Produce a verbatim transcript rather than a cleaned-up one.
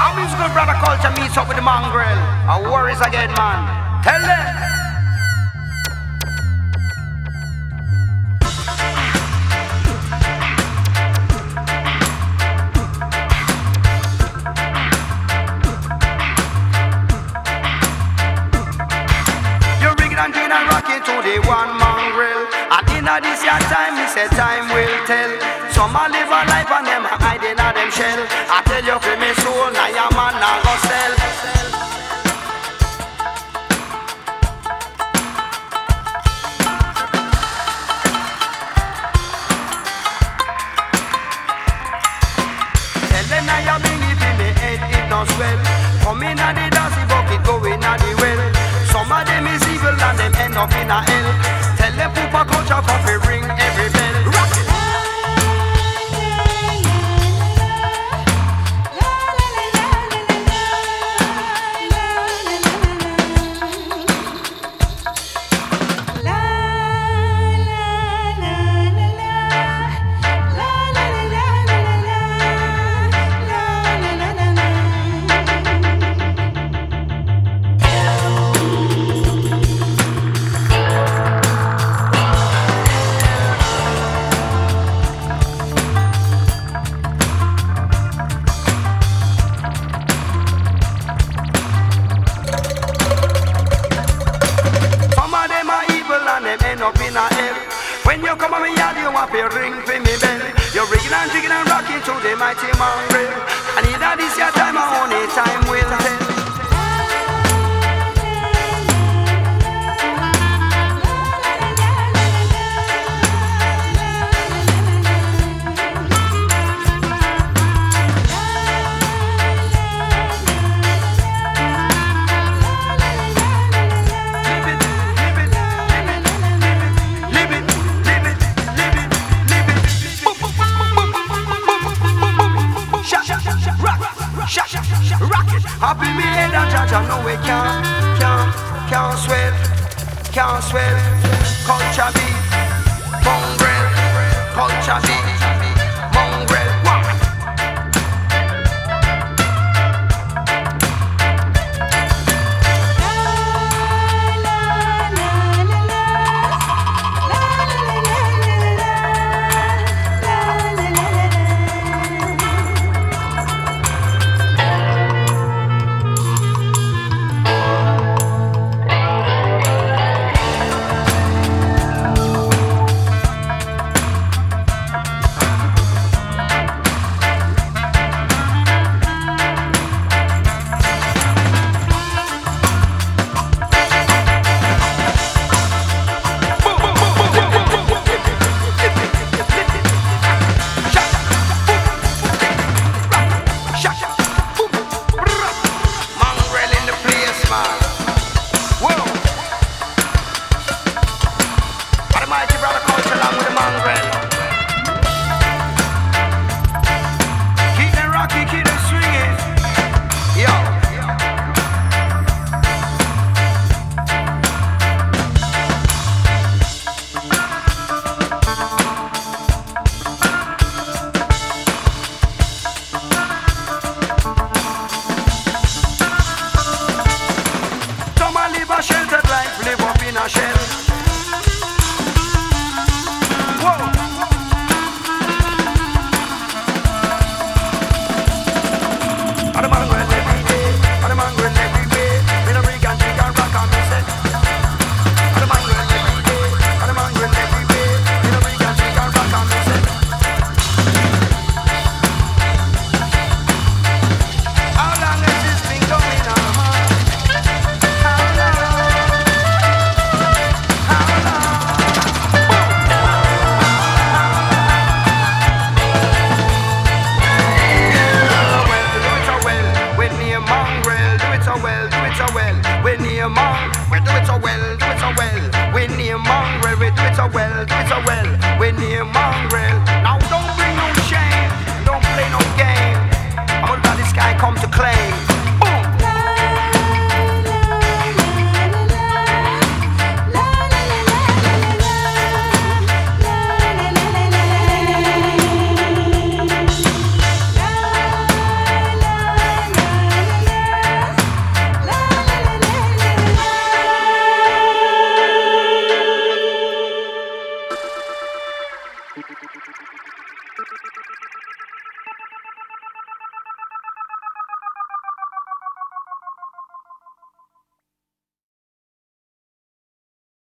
Our musical brother culture meets up with the mongrel. Our worries again, man. Tell them. And gin and rockin' to the one mongrel. And inna this year time, me say time will tell. Some a live a life and them a hide inna them shell. I tell you for me soul, now your man now go sell. Tell them now you bring it in the head, it don't swell. Come inna the dancing bucket, go inna the well. Some of them is evil and them end up in a hell. Tell them Poopa culture come fi ring every bell. Rock it. When you come on me yard, you want to ring for me bell. You're rigging and jigging and rocking to the mighty mongrel. And in that this your time, I only time will tell. Happy me head and Jaja know we can't, can't, can't swell, can't swell. Culture beat, mongrel, culture beat, mongrel. We do it so well, do it so well. We name mongrel, we do it so well, do it so well.